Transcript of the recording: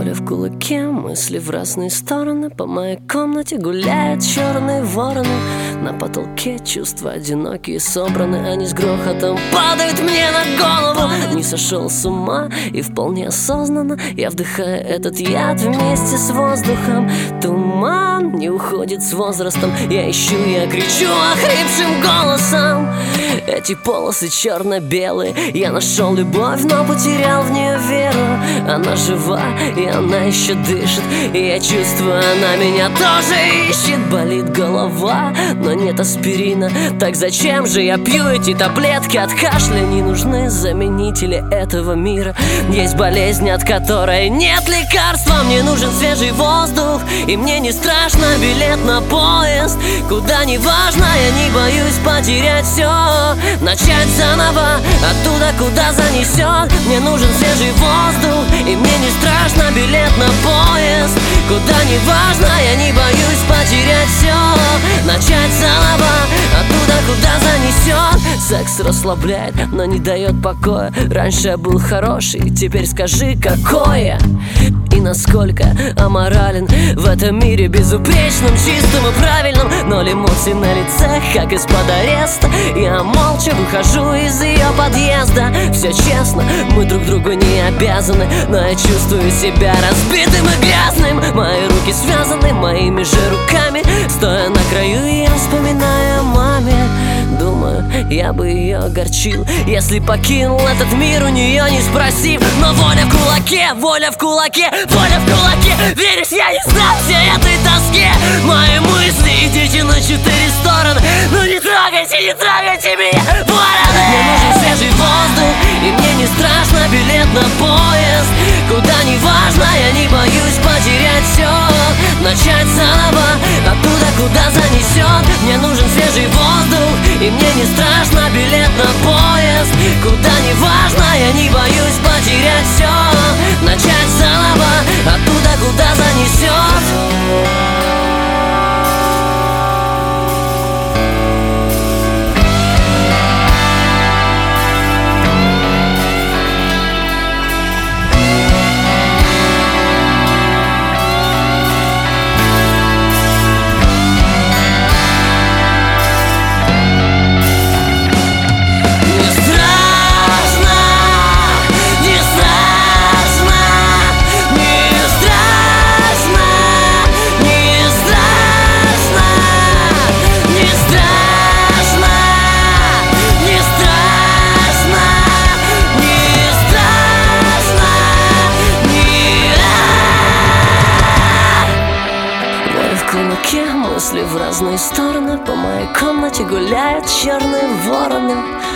Воля в кулаке, мысли в разные стороны. По моей комнате гуляют черные вороны. На потолке чувства одинокие собраны. Они с грохотом падают мне на голову. Не сошел с ума и вполне осознанно я вдыхаю этот яд вместе с воздухом. Туман не уходит с возрастом. Я ищу, я кричу охрипшим голосом. Эти полосы черно-белые. Я нашел любовь, но потерял в нее веру. Она жива, и она еще дышит. И я чувствую, она меня тоже ищет. Болит голова, но нет аспирина. Так зачем же я пью эти таблетки от кашля? Не нужны заменители этого мира. Есть болезнь, от которой нет лекарства. Мне нужен свежий воздух, и мне не страшно билет на поезд. Куда не важно, я не боюсь потерять все. Начать заново, оттуда, куда занесет. Мне нужен свежий воздух, и мне не страшно билет на поезд. Куда не важно, я не боюсь потерять все. Начать заново, оттуда, куда занесет. Секс расслабляет, но не дает покоя. Раньше я был хороший, теперь скажи, какой я. И насколько аморален в этом мире безупречном, чистым и правильном. Ноль эмоций на лице, как из-под ареста. Я молча выхожу из ее подъезда. Все честно, мы друг другу не обязаны, но я чувствую себя разбитым и грязным. Мои руки связаны моими же руками. Стоя на краю, я вспоминаю о маме. Думаю, я бы ее огорчил, если покинул этот мир у нее не спросив. Но воля в кулаке, воля в кулаке, воля в кулаке. Веришь, я не знал всей этой тоске. Мои мысли, идите на 4 стороны. Ну не трогайте меня, вороны. Мне нужен свежий воздух, и мне не страшно билет на поезд. Куда не важно, я не боюсь потерять все. Начать заново, оттуда, куда занесет. Мне нужен свежий воздух, и мне не страшно билет на поезд. Куда не важно, я не боюсь потерять все. Начать заново, оттуда, куда занесет. Мысли в разные стороны. По моей комнате гуляют черные вороны.